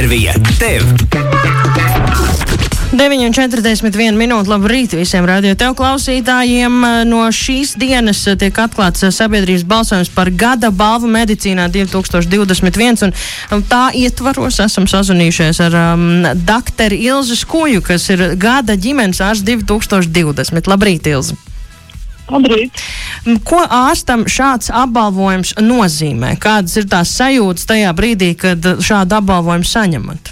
Intervija tev. 9:41 minūte. Labrīt visiem radio tev klausītājiem. No šīs dienas tiek atklāts sabiedrības balsojums par gada balvu medicīnā 2021, un tā ietvaros esam sazvanījušies ar doktoru Ilzi Skuju, kas ir gada ģimenes ārsts 2020. Labrīt, Ilzi! Labrīt! Ko ārstam šāds apbalvojums nozīmē? Kādas ir tās sajūtas tajā brīdī, kad šādu apbalvojumu saņemat?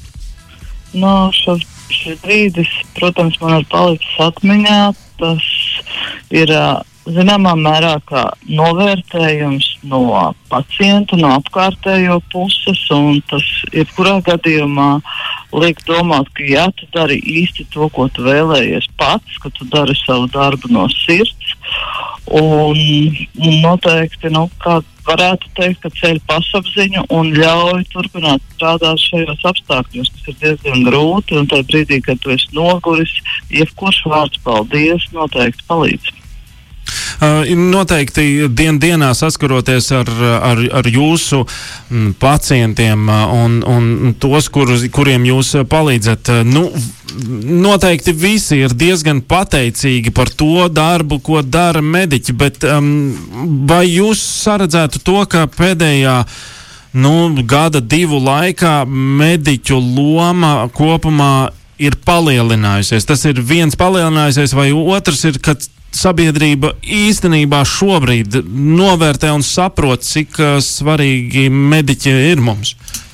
Šis brīdis, protams, man ir palicis atmiņā. Tas ir zināmā mērā kā novērtējums no pacienta, no apkārtējo puses, un tas jebkurā gadījumā liek domāt, ka ja tu dari īsti to, ko tu vēlējies pats, ka tu dari savu darbu no sirds, un noteikti, kā varētu teikt, ka ceļ pašapziņu un ļauj turpināt strādāt šajos apstākļos, kas ir diezgan grūti, un tajā brīdī, kad tu esi noguris, jebkurš vārds paldies noteikti palīdz. Noteikti dienā saskaroties ar jūsu pacientiem un tos, kuriem jūs palīdzat. Noteikti visi ir diezgan pateicīgi par to darbu, ko dara mediķi, bet vai jūs saredzētu to, ka pēdējā gada divu laikā mediķu loma kopumā ir palielinājusies? Tas ir viens palielinājusies, vai otrs ir, ka sabiedrība īstenībā šobrīd novērtē un saprot, cik svarīgi mediķi ir mums?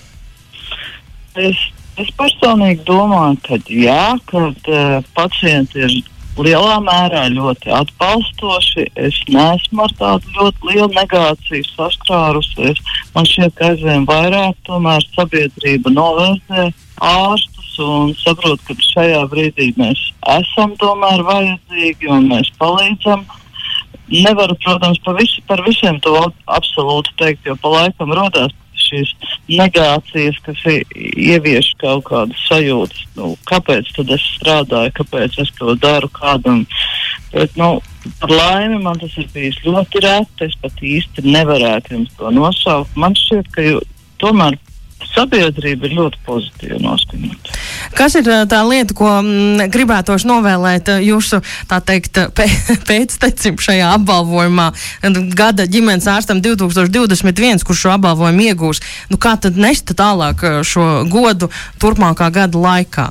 Es personīgi domāju, ka jā, kad pacienti ir lielā mērā ļoti atbalstoši. Es neesmu ar tādu ļoti lielu negāciju saskārusies. Man šķiet, ka aizvien vairāk tomēr sabiedrība novērtē ārstus un saprot, ka šajā brīdī mēs esam tomēr vajadzīgi un mēs palīdzam. Nevaru, protams, par visiem to absolūti teikt, jo pa laikam rodās šīs negācijas, kas ievieš kaut kādas sajūtas. Kāpēc tad es strādāju, kāpēc es to daru kādam? Bet, par laimi man tas ir bijis ļoti reti, es pat īsti nevarētu jums to nosaukt. Man šķiet, ka tomēr sabiedrība ir ļoti pozitīvi noskaņota. Kas ir tā lieta, ko gribētos novēlēt jūsu, tā teikt, pēctecim šajā apbalvojumā gada ģimenes ārstam 2021, kurš šo apbalvojumu iegūs? Kā tad nest tālāk šo godu turpmākā gada laikā?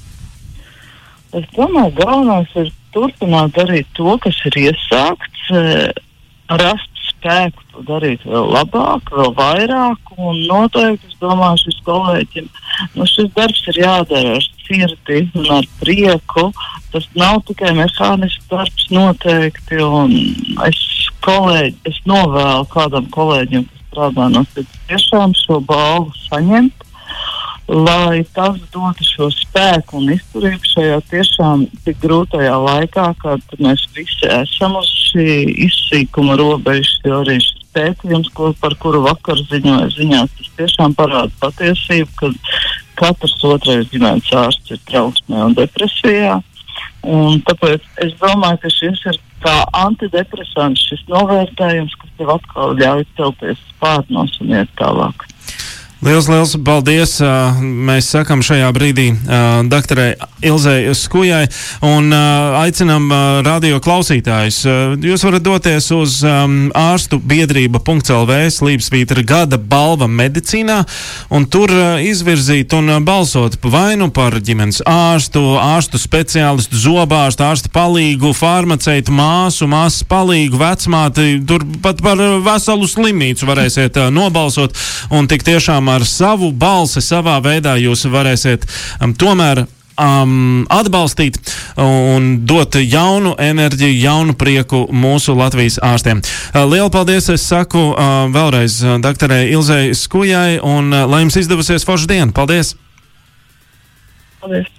Es domāju, galvenais ir turpināt darīt to, kas ir iesākts, rast spēku to darīt vēl labāk, vēl vairāk, un noteikti, es domāju, šis kolēģim, šis darbs ir jādara ar sirdi un ar prieku. Tas nav tikai mehānisks darbs noteikti, un es novēlu kādam kolēģim, kas strādā no sirds, tiešām šo balvu saņemt, lai tas dotu šo spēku un izturību šajā tiešām tik grūtajā laikā, kad mēs visi esam uz šī izsīkuma robežas, jo arī šis pētījums, par kuru vakar ziņās, tas tiešām parāda patiesību, ka katrs otrais ģimenes ārsts ir trauksmē un depresijā. Un tāpēc es domāju, ka šis ir kā antidepresants, šis novērtējums, kas tev atkal ļauj celties spārnos un iet tālāk. Liels paldies! Mēs sakam šajā brīdī doktorai Ilzei Skujai un aicinam radio klausītājus. Jūs varat doties uz ārstu biedrība.lv /, gada balva medicīnā, un tur izvirzīt un balsot vai par ģimenes ārstu speciālistu, zobārstu, ārstu palīgu, farmaceitu, māsas palīgu, vecmāti, tur pat par veselu slimnīcu varēsiet nobalsot, un tik tiešām ar savu balsi, savā veidā jūs varēsiet tomēr atbalstīt un dot jaunu enerģiju, jaunu prieku mūsu Latvijas ārstiem. Lielu paldies, es saku vēlreiz doktorai Ilzei Skujai, un lai jums izdevusies forša diena. Paldies! Paldies!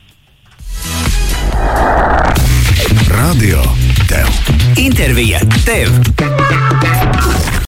Radio tev. Intervija tev.